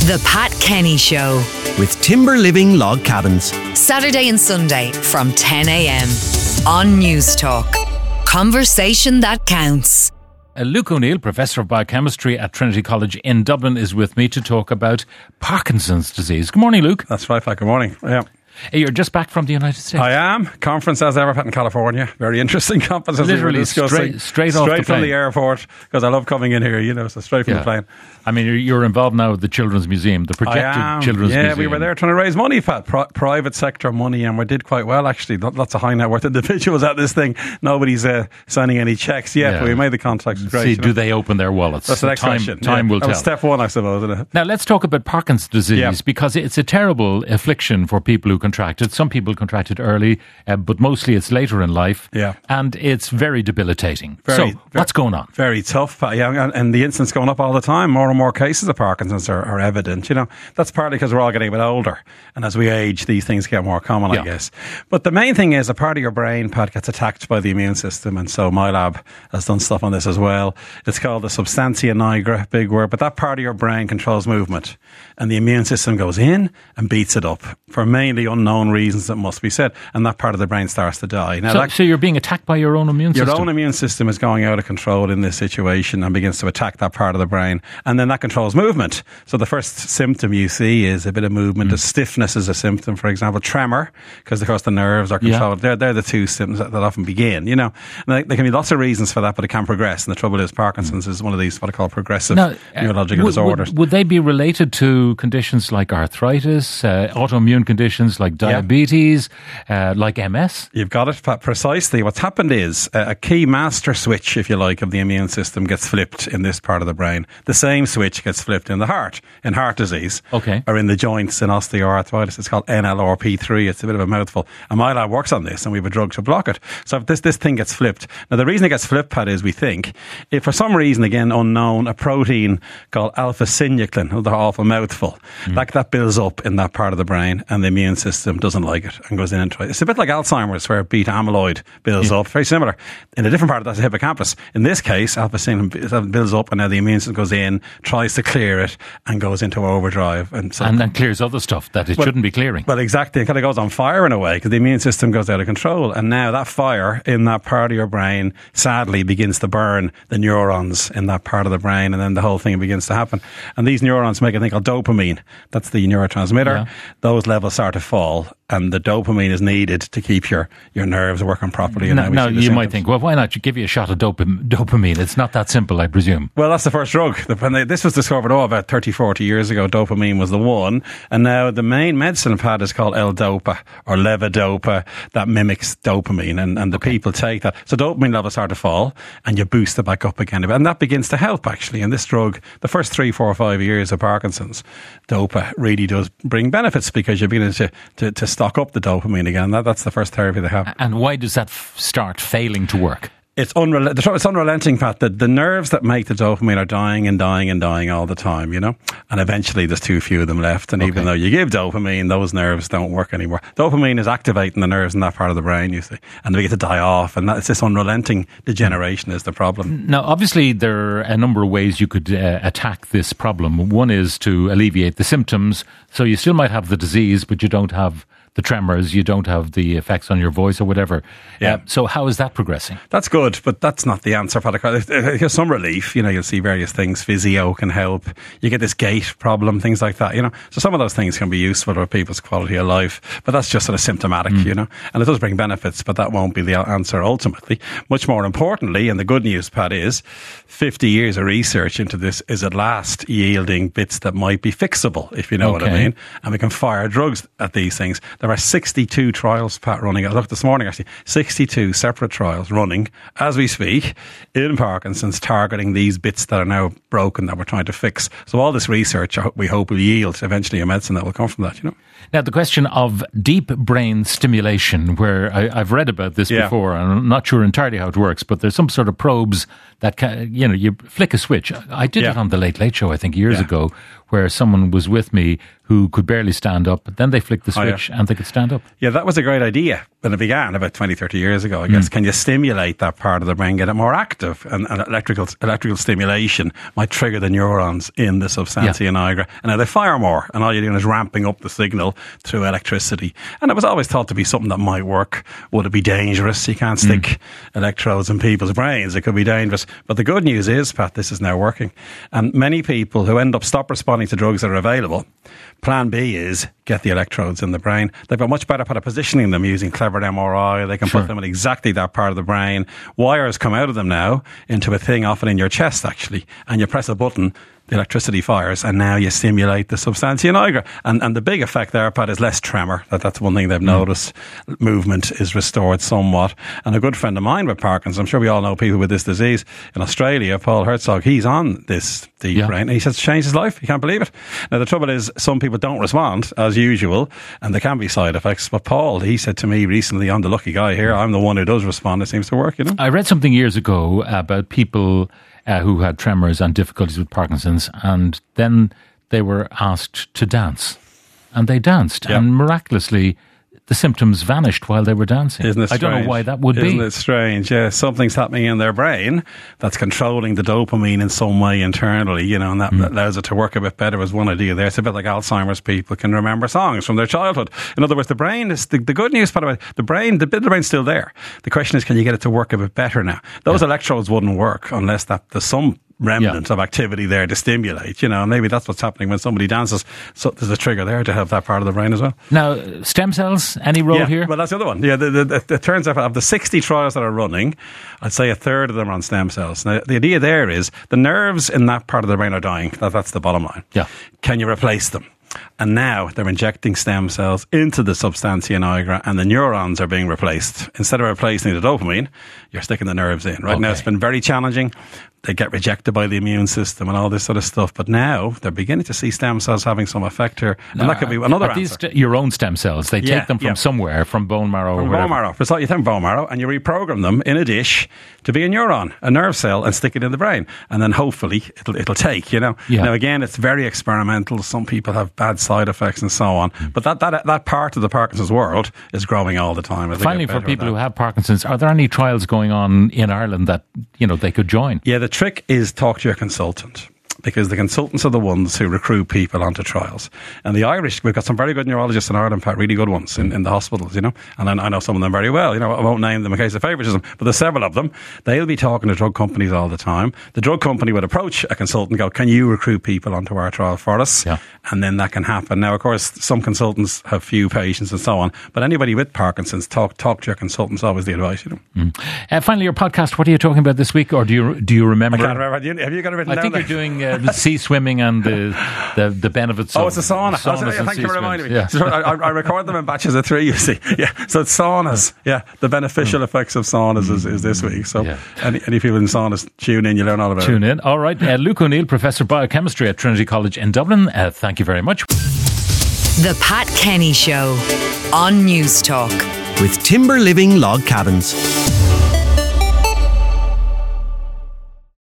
The Pat Kenny Show. With Timber Living Log Cabins. Saturday and Sunday from 10 a.m. on News Talk. Conversation that counts. Luke O'Neill, Professor of Biochemistry at Trinity College in Dublin, is with me to talk about Parkinson's disease. Good morning, Luke. That's right, Pat. Good morning. Yeah. You're just back from the United States. I am. Conference as ever, Pat, in California. Very interesting conference. Literally straight off the plane. From the airport, because I love coming in here, so straight from the plane. I mean, you're involved now with the Children's Museum, the projected Children's Museum. Yeah, we were there trying to raise money, Pat, private sector money, and we did quite well, actually. Lots of high net worth individuals at this thing. Nobody's signing any checks yet, but we made the contacts. Great. See, do they open their wallets? That's the next question. Time will tell. Step one, I suppose, isn't it? Now, let's talk about Parkinson's disease, because it's a terrible affliction for people who contract it. Some people contract it early, but mostly it's later in life. Yeah. And it's very debilitating. What's going on? Very tough, Pat. Yeah, and the incidence going up all the time. More and more cases of Parkinson's are evident. That's partly because we're all getting a bit older. And as we age, these things get more common, I guess. But the main thing is a part of your brain, Pat, gets attacked by the immune system. And so my lab has done stuff on this as well. It's called the substantia nigra, big word. But that part of your brain controls movement. And the immune system goes in and beats it up for mainly unknown reasons, that must be said. And that part of the brain starts to die. Now, so you're being attacked by your own immune system? Your own immune system is going out of control in this situation and begins to attack that part of the brain. And then that controls movement. So the first symptom you see is a bit of movement. The stiffness is a symptom, for example. Tremor, because of course the nerves are controlled. They're the two symptoms that often begin, And there can be lots of reasons for that, but it can progress. And the trouble is Parkinson's is one of these what I call progressive neurological disorders. Would they be related to conditions like arthritis, autoimmune conditions like diabetes, like MS? You've got it, Pat, precisely. What's happened is a key master switch, if you like, of the immune system gets flipped in this part of the brain. The same switch gets flipped in the heart, in heart disease, or in the joints, in osteoarthritis. It's called NLRP3. It's a bit of a mouthful. And my lab works on this, and we have a drug to block it. So if this thing gets flipped. Now, the reason it gets flipped, Pat, is we think, if for some reason, again, unknown, a protein called alpha-synuclein, another awful mouthful, that builds up in that part of the brain, and the immune system doesn't like it and goes in and tries. It's a bit like Alzheimer's, where beta amyloid builds up. Very similar. In a different part of that's the hippocampus. In this case, alpha-synuclein builds up, and now the immune system goes in, tries to clear it, and goes into overdrive. And then clears other stuff that it shouldn't be clearing. Well, exactly. It kind of goes on fire in a way, because the immune system goes out of control. And now that fire in that part of your brain, sadly, begins to burn the neurons in that part of the brain, and then the whole thing begins to happen. And these neurons make a thing called dopamine. That's the neurotransmitter. Yeah. Those levels start to fall, and the dopamine is needed to keep your nerves working properly. Now you might think, well, why not give you a shot of dopamine? It's not that simple, I presume. Well, that's the first drug. When this was discovered, about 30, 40 years ago, dopamine was the one. And now the main medicine, Pat, is called L-Dopa or levodopa, that mimics dopamine. And the people take that. So dopamine levels start to fall, and you boost it back up again. And that begins to help, actually. And this drug, the first 3, 4, 5 years of Parkinson's, Dopa really does bring benefits, because you're beginning to stock up the dopamine again. That's the first therapy they have. And why does that start failing to work? It's unrelenting, Pat. The nerves that make the dopamine are dying and dying and dying all the time, And eventually there's too few of them left. And even though you give dopamine, those nerves don't work anymore. Dopamine is activating the nerves in that part of the brain, you see. And they get to die off. And it's this unrelenting degeneration is the problem. Now, obviously, there are a number of ways you could attack this problem. One is to alleviate the symptoms. So you still might have the disease, but you don't have the tremors, you don't have the effects on your voice or whatever. So how is that progressing? That's good, but that's not the answer, Pat. There's some relief. You'll see various things. Physio can help. You get this gait problem, things like that, So some of those things can be useful for people's quality of life, but that's just sort of symptomatic, And it does bring benefits, but that won't be the answer ultimately. Much more importantly, and the good news, Pat, is 50 years of research into this is at last yielding bits that might be fixable, if you know what I mean. And we can fire drugs at these things. There are 62 trials, Pat, running. I looked this morning, actually. 62 separate trials running, as we speak, in Parkinson's, targeting these bits that are now broken that we're trying to fix. So all this research, we hope, will yield eventually a medicine that will come from that, Now, the question of deep brain stimulation, where I've read about this before, and I'm not sure entirely how it works, but there's some sort of probes that can, you flick a switch. I did it on the Late Late Show, I think, years ago, where someone was with me who could barely stand up, but then they flicked the switch and they could stand up. Yeah, that was a great idea when it began about 20, 30 years ago, I guess. Can you stimulate that part of the brain, get it more active? And electrical stimulation might trigger the neurons in the substantia nigra. And now they fire more, and all you're doing is ramping up the signal through electricity. And it was always thought to be something that might work. Would it be dangerous? You can't stick electrodes in people's brains. It could be dangerous. But the good news is, Pat, this is now working. And many people who end up stop responding to drugs that are available, plan B is get the electrodes in the brain. They've got much better part of positioning them using clever MRI. They can put them in exactly that part of the brain. Wires come out of them now into a thing often in your chest, actually. And you press a button, the electricity fires, and now you stimulate the substantia nigra. And the big effect there, Pat, is less tremor. That's one thing they've noticed. Movement is restored somewhat. And a good friend of mine with Parkinson's, I'm sure we all know people with this disease, in Australia, Paul Herzog, he's on this deep brain, and he says it's changed his life. He can't believe it. Now, the trouble is, some people don't respond, as usual, and there can be side effects. But Paul, he said to me recently, I'm the lucky guy here. I'm the one who does respond. It seems to work, you know. I read something years ago about people who had tremors and difficulties with Parkinson's, and then they were asked to dance, and they danced, and miraculously the symptoms vanished while they were dancing. Isn't it strange? I don't know why that would be. Isn't it strange? Yeah, something's happening in their brain that's controlling the dopamine in some way internally, you know, and that allows it to work a bit better, was one idea there. It's a bit like Alzheimer's people can remember songs from their childhood. In other words, the brain is, the good news, by the way, the bit of the brain's still there. The question is, can you get it to work a bit better now? Those electrodes wouldn't work unless there's some remnant of activity there to stimulate, you know, and maybe that's what's happening when somebody dances. So there's a trigger there to have that part of the brain as well. Now, stem cells, any role here? Well, that's the other one. Yeah, it turns out of the 60 trials that are running, I'd say a third of them are on stem cells. Now, the idea there is the nerves in that part of the brain are dying. That's the bottom line. Yeah. Can you replace them? And now they're injecting stem cells into the substantia nigra, and the neurons are being replaced. Instead of replacing the dopamine, you're sticking the nerves in. Right now, it's been very challenging. They get rejected by the immune system and all this sort of stuff. But now they're beginning to see stem cells having some effect here. And that could be another answer. These your own stem cells, they take them from somewhere, from bone marrow or whatever. Bone marrow. It's like you take bone marrow and you reprogram them in a dish to be a neuron, a nerve cell, and stick it in the brain. And then hopefully it'll take, you know. Yeah. Now, again, it's very experimental. Some people have bad side effects and so on. But that part of the Parkinson's world is growing all the time. Finally, for people who have Parkinson's, are there any trials going on in Ireland that, you know, they could join? Yeah, the trick is talk to your consultant, because the consultants are the ones who recruit people onto trials. And the Irish, we've got some very good neurologists in Ireland, Pat, really good ones in the hospitals, you know, and I know some of them very well. You know, I won't name them in case of favouritism, but there's several of them. They'll be talking to drug companies all the time. The drug company would approach a consultant and go, can you recruit people onto our trial for us? Yeah. And then that can happen. Now, of course, some consultants have few patients and so on, but anybody with Parkinson's, talk to your consultants, always the advice, you know. Finally, your podcast, what are you talking about this week, or do you remember? I can't remember. Have you got it written down? I think you're doing the sea swimming and the benefits of it's a sauna. Thank you for reminding me. Yeah. So I record them in batches of 3, you see. Yeah. So it's saunas. Yeah. The beneficial effects of saunas is this week. So any people in saunas, tune in, you learn all about it. Tune in. All right. Luke O'Neill, Professor of Biochemistry at Trinity College in Dublin. Thank you very much. The Pat Kenny Show on News Talk. With Timber Living Log Cabins.